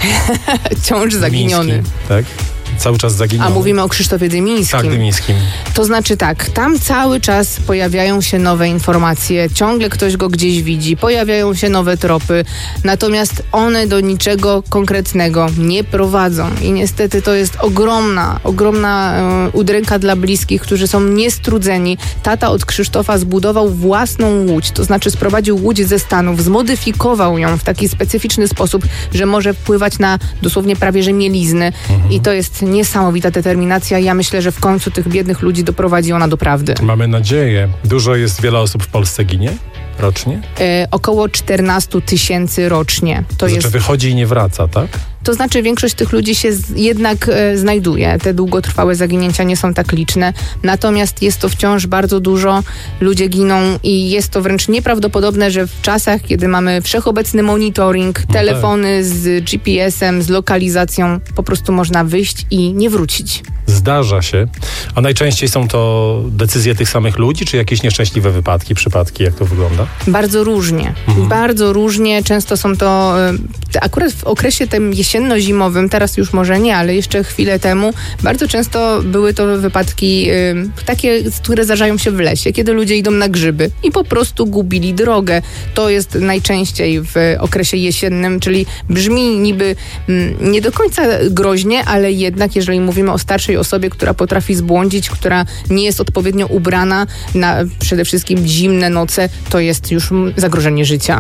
Wciąż zaginiony. Dymiński, tak? Cały czas zaginiony. A mówimy o Krzysztofie Dymińskim. Tak, Dymińskim. To znaczy tak, tam cały czas pojawiają się nowe informacje, ciągle ktoś go gdzieś widzi, pojawiają się nowe tropy, natomiast one do niczego konkretnego nie prowadzą i niestety to jest ogromna, ogromna e, udręka dla bliskich, którzy są niestrudzeni. Tata od Krzysztofa zbudował własną łódź, to znaczy sprowadził łódź ze Stanów, zmodyfikował ją w taki specyficzny sposób, że może wpływać na dosłownie prawie że mielizny mhm. i to jest niesamowita determinacja. Ja myślę, że w końcu tych biednych ludzi doprowadzi ona do prawdy. Mamy nadzieję. Dużo jest, wiele osób w Polsce ginie rocznie? E, około czternaście tysięcy rocznie. To, to jest... znaczy wychodzi i nie wraca, tak? To znaczy większość tych ludzi się z, jednak e, znajduje. Te długotrwałe zaginięcia nie są tak liczne. Natomiast jest to wciąż bardzo dużo. Ludzie giną i jest to wręcz nieprawdopodobne, że w czasach, kiedy mamy wszechobecny monitoring, no telefony tak. z G P S-em, z lokalizacją, po prostu można wyjść i nie wrócić. Zdarza się. A najczęściej są to decyzje tych samych ludzi, czy jakieś nieszczęśliwe wypadki, przypadki? Jak to wygląda? Bardzo różnie. Mhm. Bardzo różnie. Często są to e, akurat w okresie tym jesienno-zimowym, teraz już może nie, ale jeszcze chwilę temu, bardzo często były to wypadki y, takie, które zdarzają się w lesie, kiedy ludzie idą na grzyby i po prostu gubili drogę. To jest najczęściej w okresie jesiennym, czyli brzmi niby mm, nie do końca groźnie, ale jednak jeżeli mówimy o starszej osobie, która potrafi zbłądzić, która nie jest odpowiednio ubrana na przede wszystkim zimne noce, to jest już zagrożenie życia.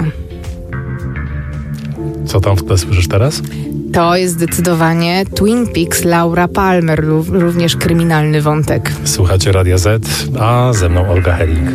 Co tam w tle słyszysz teraz? To jest zdecydowanie Twin Peaks Laura Palmer, również kryminalny wątek. Słuchacie Radia Z, a ze mną Olga Hering.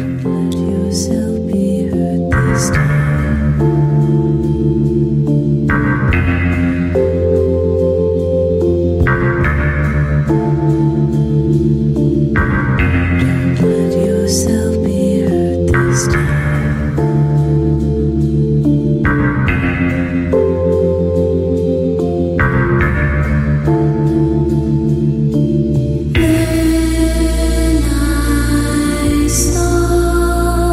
When I saw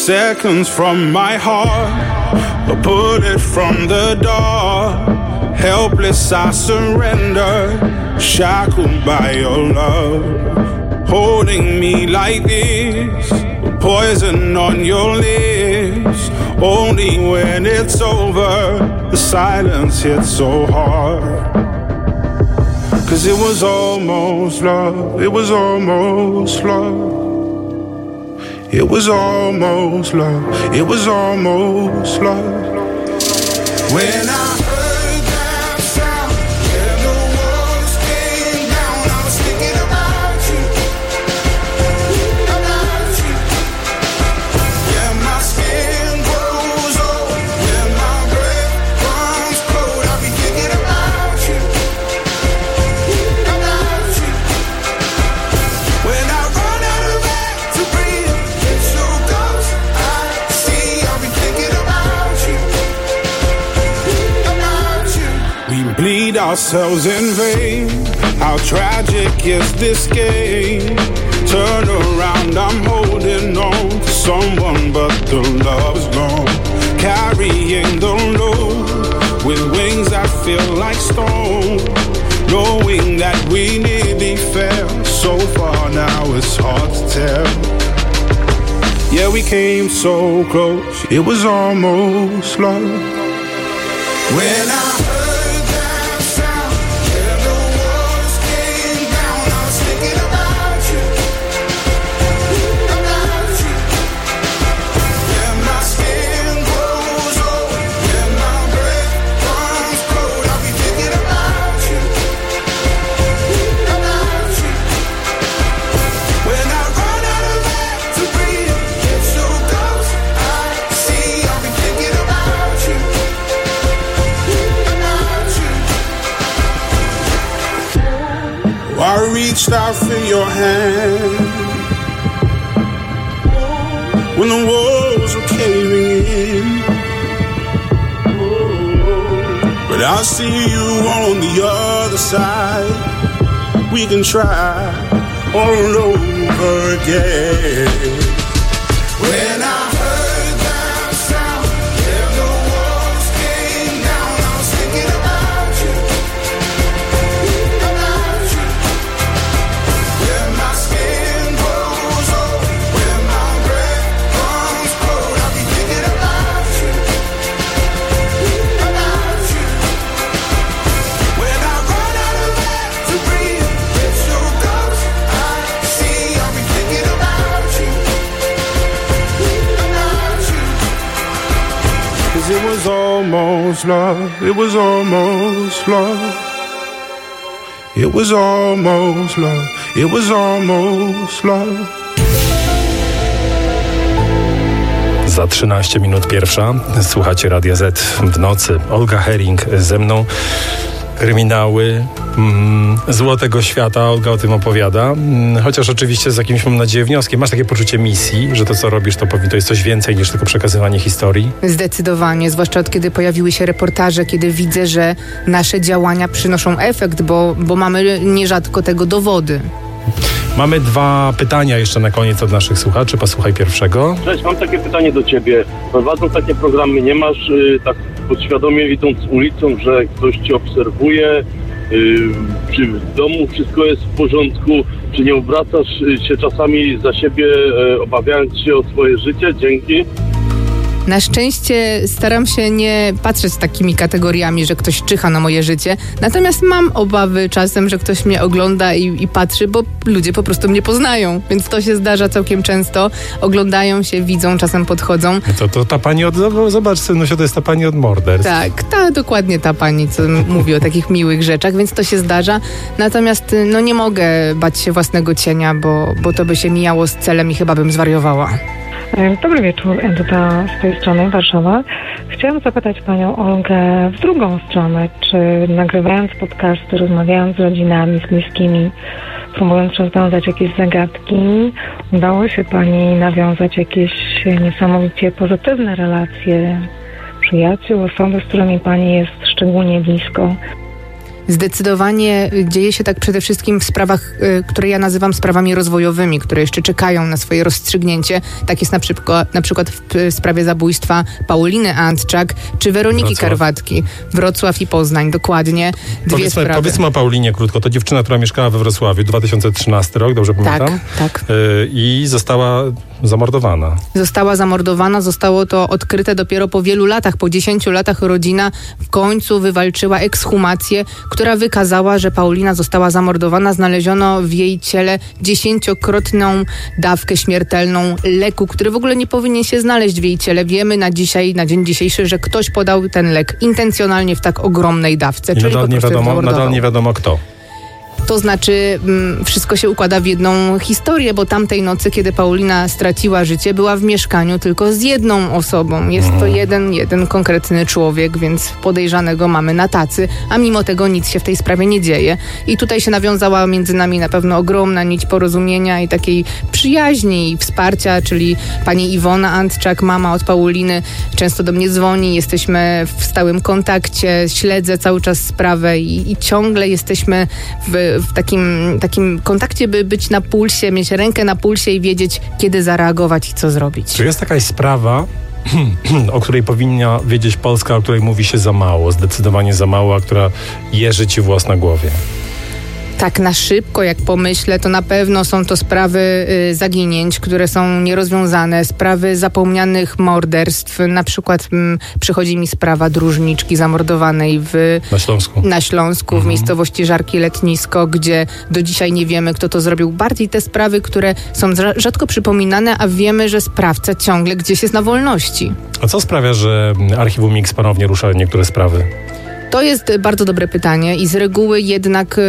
seconds from my heart, a bullet from the dark. Helpless I surrender, shackled by your love. Holding me like this, poison on your lips. Only when it's over, the silence hits so hard. Cause it was almost love, it was almost love. It was almost love, it was almost love. When I heard that sound, and the walls came down, I was thinking about you, about you. Yeah, my skin grows old, yeah, my breath comes cold. I'll be thinking about you, about you. When I run out of air to breathe, it's so close, I see. I'll be thinking about you, about you. We bleed ourselves in vain. How tragic is this game? Turn around, I'm holding on to someone, but the love's gone. Carrying the load with wings that feel like stone. Knowing that we nearly fell so far, now it's hard to tell. Yeah, we came so close, it was almost love. When I heard that sound, and the walls came down, I was thinking about you, about you. Yeah, my skin grows old, yeah, my breath comes cold. I'll be thinking about you, about you. When I run out of air to breathe, it's so close, I see. I'll be thinking about you, about you. I reached out for your hand when the walls were caving in, but I see you on the other side. We can try all over again. When I heard that sound, and the walls came down, I was thinking about you, about you. When my skin grows old, when my breath comes cold, I'll be thinking about you, about you. When I run out of air to breathe, it's so close, I see. I'll be thinking about you, about you. Cause it was almost love, it was almost love. It was almost love, it was almost love. Za trzynaście minut pierwsza. Słuchacie Radia Z w nocy. Olga Hering ze mną. Kryminały mm, Złotego Świata. Olga o tym opowiada. Mm, chociaż oczywiście z jakimś, mam nadzieję, wnioskiem. Masz takie poczucie misji, że to, co robisz, to, powi- to jest coś więcej niż tylko przekazywanie historii? Zdecydowanie, zwłaszcza od kiedy pojawiły się reportaże, kiedy widzę, że nasze działania przynoszą efekt, bo, bo mamy nierzadko tego dowody. Mamy dwa pytania jeszcze na koniec od naszych słuchaczy. Posłuchaj pierwszego. Cześć, mam takie pytanie do ciebie. Prowadząc takie programy, nie masz y, tak podświadomie idąc ulicą, że ktoś cię obserwuje, y, czy w domu wszystko jest w porządku, czy nie obracasz y, się czasami za siebie, y, obawiając się o swoje życie? Dzięki. Na szczęście staram się nie patrzeć takimi kategoriami, że ktoś czyha na moje życie. Natomiast mam obawy czasem, że ktoś mnie ogląda i, i patrzy, bo ludzie po prostu mnie poznają. Więc to się zdarza całkiem często. Oglądają się, widzą, czasem podchodzą. To, to ta pani od... Zobacz, synusiu, to jest ta pani od morderstw. Tak, ta, dokładnie ta pani, co mówi o takich miłych rzeczach, więc to się zdarza. Natomiast no nie mogę bać się własnego cienia, bo, bo to by się mijało z celem i chyba bym zwariowała. Dobry wieczór, Edyta z tej strony, Warszawa. Chciałam zapytać panią Olgę w drugą stronę, czy nagrywając podcasty, rozmawiając z rodzinami, z bliskimi, próbując rozwiązać jakieś zagadki, udało się pani nawiązać jakieś niesamowicie pozytywne relacje, przyjaciół, osoby, z którymi pani jest szczególnie blisko? Zdecydowanie dzieje się tak przede wszystkim w sprawach, które ja nazywam sprawami rozwojowymi, które jeszcze czekają na swoje rozstrzygnięcie. Tak jest na przykład, na przykład w sprawie zabójstwa Pauliny Antczak czy Weroniki Wrocław. Karwatki. Wrocław i Poznań, dokładnie. Dwie Powiedzmy, sprawy. powiedzmy o Paulinie krótko. To dziewczyna, która mieszkała we Wrocławiu, dwa tysiące trzynasty rok, dobrze pamiętam? Tak, tak. I została zamordowana. Została zamordowana, zostało to odkryte dopiero po wielu latach, po dziesięciu latach rodzina w końcu wywalczyła ekshumację, która wykazała, że Paulina została zamordowana. Znaleziono w jej ciele dziesięciokrotną dawkę śmiertelną leku, który w ogóle nie powinien się znaleźć w jej ciele. Wiemy na dzisiaj, na dzień dzisiejszy, że ktoś podał ten lek intencjonalnie w tak ogromnej dawce. I czyli nadal, po nie wiadomo, nadal nie wiadomo kto. To znaczy, wszystko się układa w jedną historię, bo tamtej nocy, kiedy Paulina straciła życie, była w mieszkaniu tylko z jedną osobą. Jest to jeden, jeden konkretny człowiek, więc podejrzanego mamy na tacy, a mimo tego nic się w tej sprawie nie dzieje. I tutaj się nawiązała między nami na pewno ogromna nić porozumienia i takiej przyjaźni i wsparcia, czyli pani Iwona Antczak, mama od Pauliny, często do mnie dzwoni, jesteśmy w stałym kontakcie, śledzę cały czas sprawę i, i ciągle jesteśmy w w takim, takim kontakcie, by być na pulsie, mieć rękę na pulsie i wiedzieć, kiedy zareagować i co zrobić. Czy jest jakaś sprawa, o której powinna wiedzieć Polska, o której mówi się za mało, zdecydowanie za mało, a która jeży ci włos na głowie? Tak na szybko, jak pomyślę, to na pewno są to sprawy y, zaginięć, które są nierozwiązane, sprawy zapomnianych morderstw. Na przykład m, przychodzi mi sprawa dróżniczki zamordowanej w, na Śląsku, na Śląsku mhm. w miejscowości Żarki Letnisko, gdzie do dzisiaj nie wiemy, kto to zrobił. Bardziej te sprawy, które są rzadko przypominane, a wiemy, że sprawca ciągle gdzieś jest na wolności. A co sprawia, że Archiwum X ponownie rusza niektóre sprawy? To jest bardzo dobre pytanie i z reguły jednak y,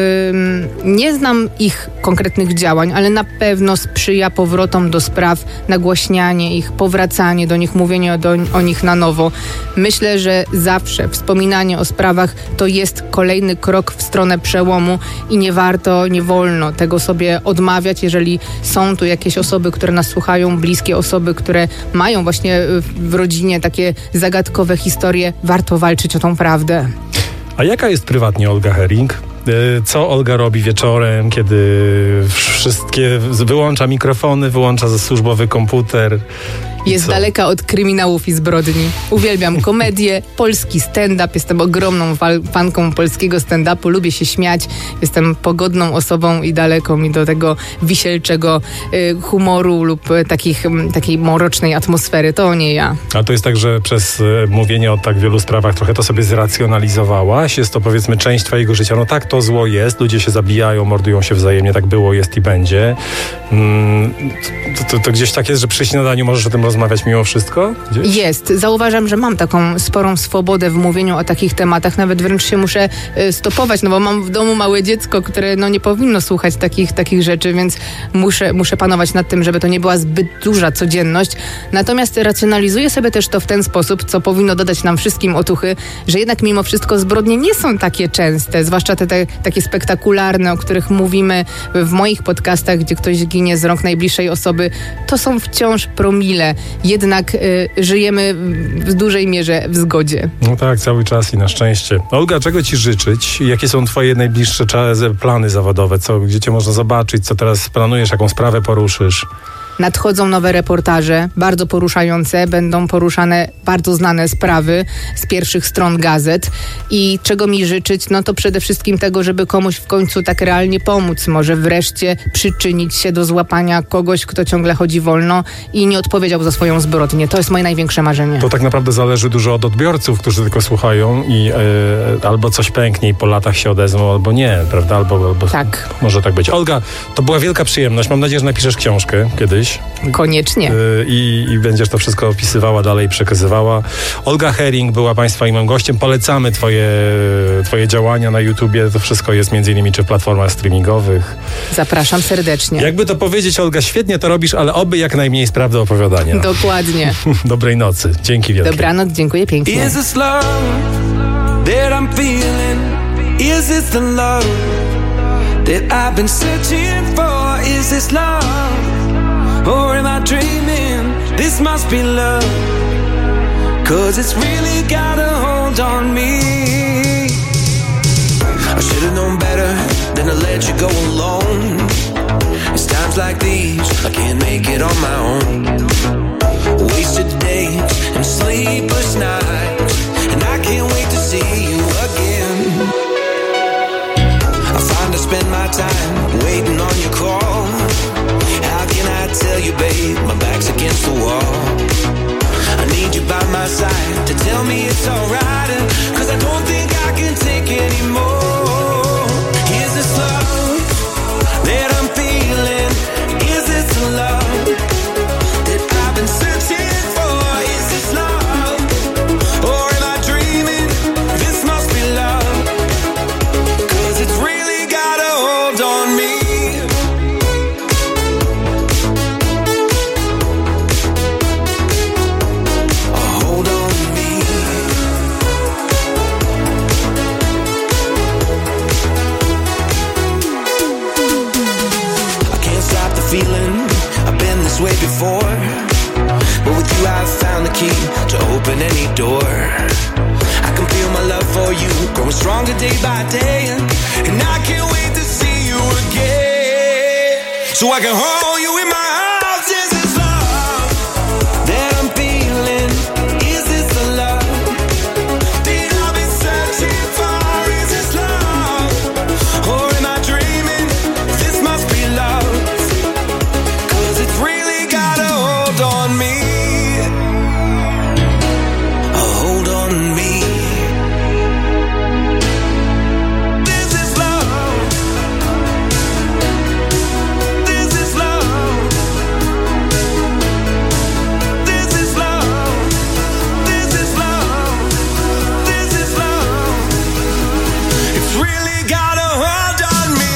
nie znam ich konkretnych działań, ale na pewno sprzyja powrotom do spraw, nagłaśnianie ich, powracanie do nich, mówienie do, o nich na nowo. Myślę, że zawsze wspominanie o sprawach to jest kolejny krok w stronę przełomu i nie warto, nie wolno tego sobie odmawiać, jeżeli są tu jakieś osoby, które nas słuchają, bliskie osoby, które mają właśnie w rodzinie takie zagadkowe historie, warto walczyć o tą prawdę. A jaka jest prywatnie Olga Hering? Co Olga robi wieczorem, kiedy wszystkie wyłącza mikrofony, wyłącza służbowy komputer? Jest Co? daleka od kryminałów i zbrodni. Uwielbiam komedię, polski stand-up. Jestem ogromną fanką polskiego stand-upu. Lubię się śmiać. Jestem pogodną osobą i daleko mi do tego wisielczego y, humoru lub y, takich, y, takiej mrocznej atmosfery. To nie ja. A to jest tak, że przez y, mówienie o tak wielu sprawach trochę to sobie zracjonalizowałaś? Jest to, powiedzmy, część twojego życia. No tak, to zło jest. Ludzie się zabijają, mordują się wzajemnie. Tak było, jest i będzie. Mm, to, to, to gdzieś tak jest, że przy śniadaniu możesz o tym rozmawiać mimo wszystko? Gdzieś? Jest. Zauważam, że mam taką sporą swobodę w mówieniu o takich tematach. Nawet wręcz się muszę y, stopować, no bo mam w domu małe dziecko, które no nie powinno słuchać takich, takich rzeczy, więc muszę, muszę panować nad tym, żeby to nie była zbyt duża codzienność. Natomiast racjonalizuję sobie też to w ten sposób, co powinno dodać nam wszystkim otuchy, że jednak mimo wszystko zbrodnie nie są takie częste, zwłaszcza te, te takie spektakularne, o których mówimy w moich podcastach, gdzie ktoś ginie z rąk najbliższej osoby. To są wciąż promile. Jednak y, żyjemy w dużej mierze w zgodzie. No tak, cały czas i na szczęście. Olga, czego ci życzyć? Jakie są twoje najbliższe plany zawodowe? Co, gdzie cię można zobaczyć? Co teraz planujesz? Jaką sprawę poruszysz? Nadchodzą nowe reportaże, bardzo poruszające, będą poruszane bardzo znane sprawy z pierwszych stron gazet i czego mi życzyć, no to przede wszystkim tego, żeby komuś w końcu tak realnie pomóc, może wreszcie przyczynić się do złapania kogoś, kto ciągle chodzi wolno i nie odpowiedział za swoją zbrodnię. To jest moje największe marzenie. To tak naprawdę zależy dużo od odbiorców, którzy tylko słuchają i yy, albo coś pęknie i po latach się odezwą, albo nie, prawda? Albo, albo tak. Może tak być. Olga, to była wielka przyjemność. Mam nadzieję, że napiszesz książkę kiedyś. Koniecznie. I, I będziesz to wszystko opisywała dalej i przekazywała. Olga Hering była Państwa i moim gościem. Polecamy twoje, twoje działania na YouTubie. To wszystko jest między innymi czy w platformach streamingowych. Zapraszam serdecznie. Jakby to powiedzieć, Olga, świetnie to robisz, ale oby jak najmniej z prawdy opowiadania. Dokładnie. Dobrej nocy. Dzięki wielkie. Dobranoc, dziękuję pięknie. Is this love that I'm feeling? Is this the love that I've been searching for? Is this love? Or am I dreaming? This must be love, 'cause it's really got a hold on me. I should wanna let you go alone. It's times like these I can't make it on my own. Wasted days and sleepless nights, and I can't wait to see you again. I find I spend my time waiting on your call. How can I tell you, babe, my back's against the wall. I need you by my side to tell me it's alright, cause I don't think I can take anymore. Is this love that I'm feeling? Is this the love that I've been searching for? Is this love, or am I dreaming? This must be love, cause it's really got a hold on me. Feeling I've been this way before, but with you I've found the key to open any door. I can feel my love for you growing stronger day by day, and I can't wait to see you again, so I can hold you in my arms. Is this love that I'm feeling? Is this the love that I've been searching for? Is this love, or am I dreaming? This must be love. On me, a hold on me. This is love. This is love. This is love. This is love. This is love. It's really got a hold on me.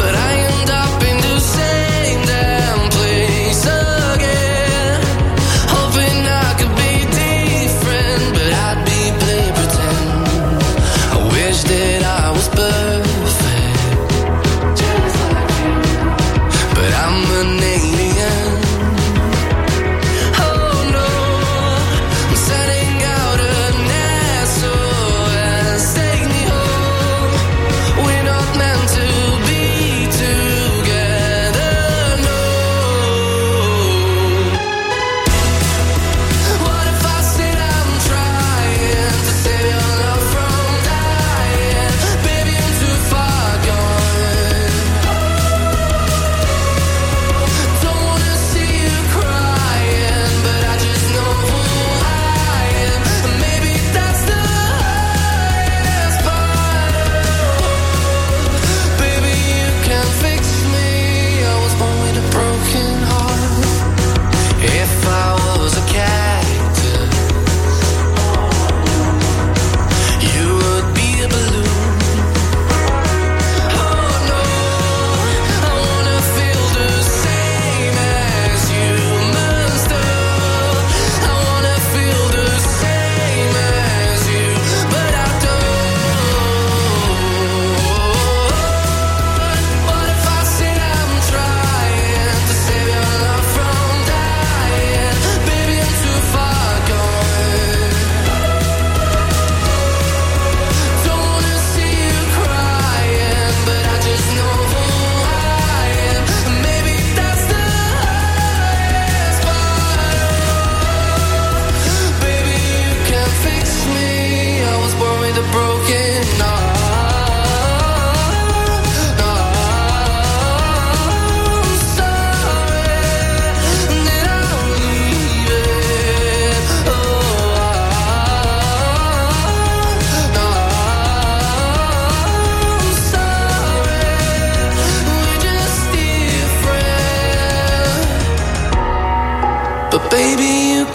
Oh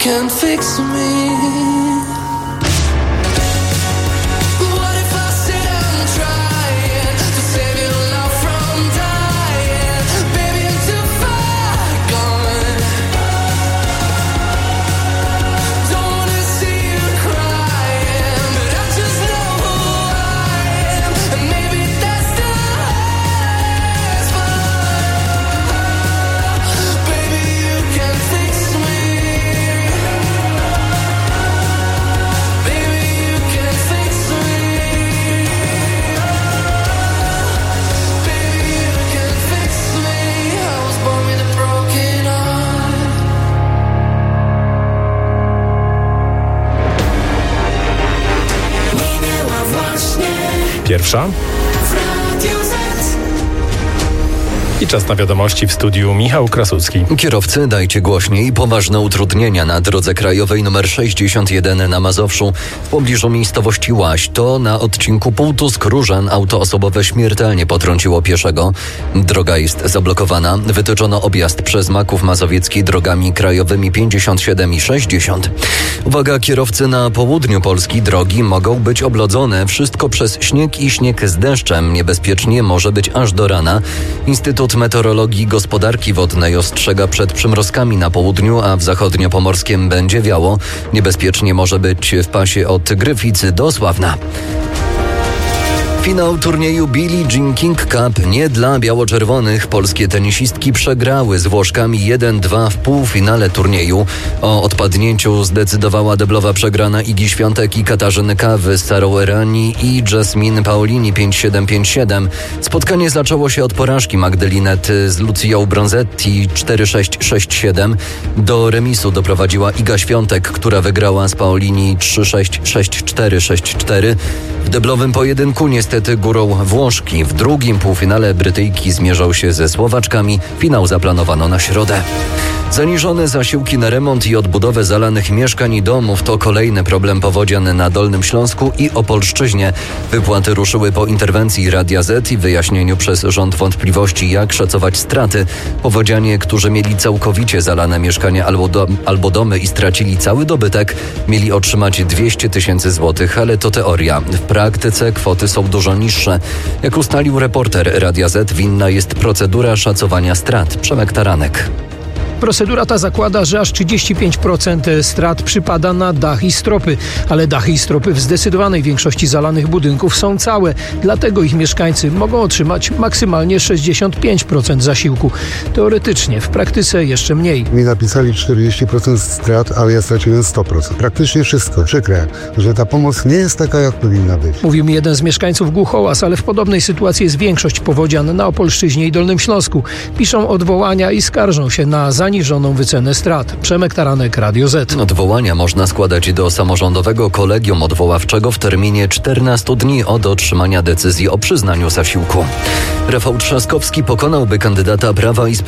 can't fix me. Pierwsza. I czas na wiadomości w studiu Michał Krasucki. Kierowcy, dajcie głośniej. Poważne utrudnienia na drodze krajowej nr sześćdziesiąt jeden na Mazowszu w pobliżu miejscowości Łaś. To na odcinku Półtusk-Różan auto osobowe śmiertelnie potrąciło pieszego. Droga jest zablokowana. Wytyczono objazd przez Maków Mazowiecki drogami krajowymi pięćdziesiąt siedem i sześćdziesiąt. Uwaga, kierowcy, na południu Polski drogi mogą być oblodzone. Wszystko przez śnieg i śnieg z deszczem. Niebezpiecznie może być aż do rana. Instytut Meteorologii i Gospodarki Wodnej ostrzega przed przymrozkami na południu, a w zachodniopomorskiem będzie wiało. Niebezpiecznie może być w pasie od Gryficy do Sławna. Finał turnieju Billie Jean King Cup nie dla biało-czerwonych. Polskie tenisistki przegrały z Włoszkami jeden dwa w półfinale turnieju. O odpadnięciu zdecydowała deblowa przegrana Igi Świątek i Katarzyny Kawy z Sarą Errani i Jasmine Paolini pięć siedem pięć siedem. Spotkanie zaczęło się od porażki Magdalenety z Lucią Bronzetti cztery sześć sześć siedem. Do remisu doprowadziła Iga Świątek, która wygrała z Paolini trzy sześć sześć cztery sześć cztery. W deblowym pojedynku niestety górą Włoszki. W drugim półfinale Brytyjki zmierzą się ze Słowaczkami. Finał zaplanowano na środę. Zaniżone zasiłki na remont i odbudowę zalanych mieszkań i domów to kolejny problem powodzian na Dolnym Śląsku i Opolszczyźnie. Wypłaty ruszyły po interwencji Radia Z i wyjaśnieniu przez rząd wątpliwości, jak szacować straty. Powodzianie, którzy mieli całkowicie zalane mieszkania albo, do, albo domy i stracili cały dobytek, mieli otrzymać dwieście tysięcy złotych, ale to teoria. W praktyce kwoty są dużo niższe. Jak ustalił reporter Radia Z, winna jest procedura szacowania strat. Przemek Taranek. Procedura ta zakłada, że aż trzydzieści pięć procent strat przypada na dach i stropy, ale dachy i stropy w zdecydowanej większości zalanych budynków są całe, dlatego ich mieszkańcy mogą otrzymać maksymalnie sześćdziesiąt pięć procent zasiłku. Teoretycznie, w praktyce jeszcze mniej. Mi napisali czterdzieści procent strat, ale ja straciłem sto procent. Praktycznie wszystko. Przykre, że ta pomoc nie jest taka, jak powinna być. Mówił mi jeden z mieszkańców Głuchołaz, ale w podobnej sytuacji jest większość powodzian na Opolszczyźnie i Dolnym Śląsku. Piszą odwołania i skarżą się na zaniżoną wycenę strat. Przemek Taranek, Radio Z. Odwołania można składać do samorządowego kolegium odwoławczego w terminie czternastu dni od otrzymania decyzji o przyznaniu zasiłku. Rafał Trzaskowski pokonałby kandydata Prawa i